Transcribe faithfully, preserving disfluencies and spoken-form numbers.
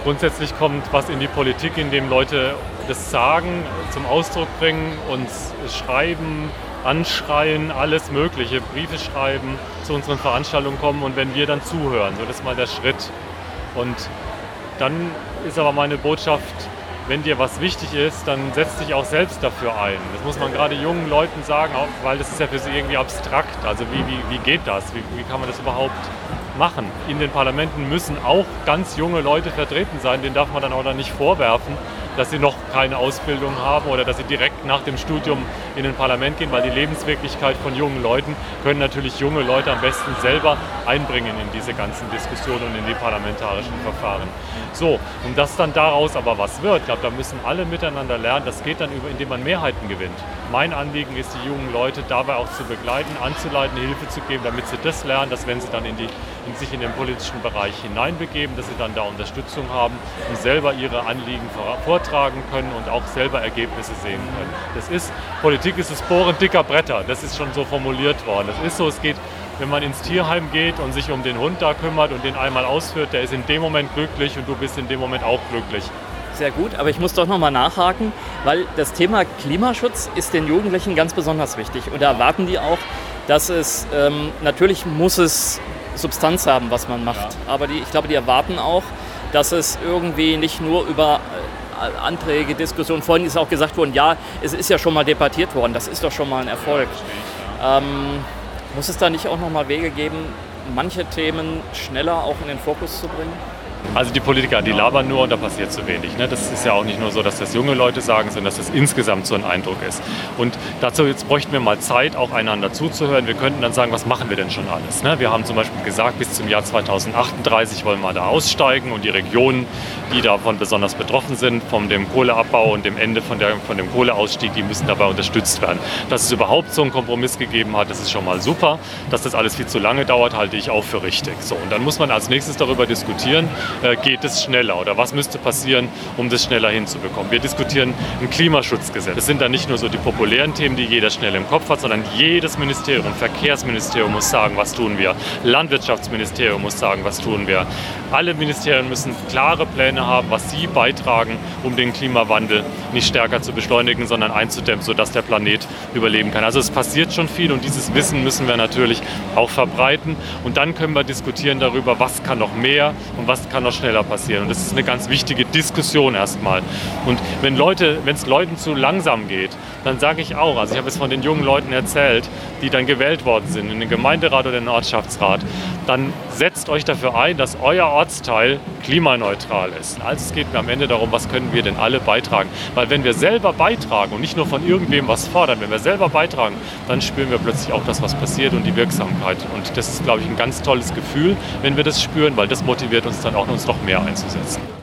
Grundsätzlich kommt was in die Politik, indem Leute das sagen, zum Ausdruck bringen, uns schreiben, anschreien, alles Mögliche, Briefe schreiben, zu unseren Veranstaltungen kommen und wenn wir dann zuhören, so das ist mal der Schritt. Und dann ist aber meine Botschaft, wenn dir was wichtig ist, dann setz dich auch selbst dafür ein. Das muss man gerade jungen Leuten sagen, auch, weil das ist ja für sie irgendwie abstrakt. Also wie, wie, wie geht das? Wie, wie kann man das überhaupt machen? In den Parlamenten müssen auch ganz junge Leute vertreten sein. Denen darf man dann auch dann nicht vorwerfen, dass sie noch keine Ausbildung haben oder dass sie direkt nach dem Studium in ein Parlament gehen, weil die Lebenswirklichkeit von jungen Leuten können natürlich junge Leute am besten selber einbringen in diese ganzen Diskussionen und in die parlamentarischen Verfahren. So, und dass dann daraus aber was wird, ich glaube, da müssen alle miteinander lernen. Das geht dann über, indem man Mehrheiten gewinnt. Mein Anliegen ist, die jungen Leute dabei auch zu begleiten, anzuleiten, Hilfe zu geben, damit sie das lernen, dass wenn sie dann in die, in sich in den politischen Bereich hineinbegeben, dass sie dann da Unterstützung haben und selber ihre Anliegen vortragen können und auch selber Ergebnisse sehen können. Das ist, Politik ist das Bohren dicker Bretter, das ist schon so formuliert worden. Das ist so, es geht, wenn man ins Tierheim geht und sich um den Hund da kümmert und den einmal ausführt, der ist in dem Moment glücklich und du bist in dem Moment auch glücklich. Sehr gut, aber ich muss doch nochmal nachhaken, weil das Thema Klimaschutz ist den Jugendlichen ganz besonders wichtig und da erwarten die auch, dass es, ähm, natürlich muss es Substanz haben, was man macht, ja. aber die, ich glaube, die erwarten auch, dass es irgendwie nicht nur über äh, Anträge, Diskussionen, vorhin ist auch gesagt worden, ja, es ist ja schon mal debattiert worden, das ist doch schon mal ein Erfolg. Ja, ähm, muss es da nicht auch nochmal Wege geben, manche Themen schneller auch in den Fokus zu bringen? Also die Politiker, die labern nur und da passiert zu wenig. Ne? Das ist ja auch nicht nur so, dass das junge Leute sagen, sondern dass das insgesamt so ein Eindruck ist. Und dazu jetzt bräuchten wir mal Zeit, auch einander zuzuhören. Wir könnten dann sagen, was machen wir denn schon alles? Ne? Wir haben zum Beispiel gesagt, bis zum Jahr zweitausendachtunddreißig wollen wir da aussteigen und die Regionen, die davon besonders betroffen sind, von dem Kohleabbau und dem Ende von, der, von dem Kohleausstieg, die müssen dabei unterstützt werden. Dass es überhaupt so einen Kompromiss gegeben hat, das ist schon mal super. Dass das alles viel zu lange dauert, halte ich auch für richtig. So, und dann muss man als nächstes darüber diskutieren, geht es schneller oder was müsste passieren, um das schneller hinzubekommen. Wir diskutieren ein Klimaschutzgesetz. Das sind dann nicht nur so die populären Themen, die jeder schnell im Kopf hat, sondern jedes Ministerium, Verkehrsministerium muss sagen, was tun wir. Landwirtschaftsministerium muss sagen, was tun wir. Alle Ministerien müssen klare Pläne haben, was sie beitragen, um den Klimawandel nicht stärker zu beschleunigen, sondern einzudämmen, sodass der Planet überleben kann. Also es passiert schon viel und dieses Wissen müssen wir natürlich auch verbreiten und dann können wir diskutieren darüber, was kann noch mehr und was kann noch schneller passieren. Und das ist eine ganz wichtige Diskussion erstmal. Und wenn Leute, wenn es Leuten zu langsam geht, dann sage ich auch, also ich habe es von den jungen Leuten erzählt, die dann gewählt worden sind in den Gemeinderat oder den Ortschaftsrat, dann setzt euch dafür ein, dass euer Ortsteil klimaneutral ist. Also es geht mir am Ende darum, was können wir denn alle beitragen. Weil wenn wir selber beitragen und nicht nur von irgendwem was fordern, wenn wir selber beitragen, dann spüren wir plötzlich auch das, was passiert und die Wirksamkeit. Und das ist, glaube ich, ein ganz tolles Gefühl, wenn wir das spüren, weil das motiviert uns dann auch, uns noch mehr einzusetzen.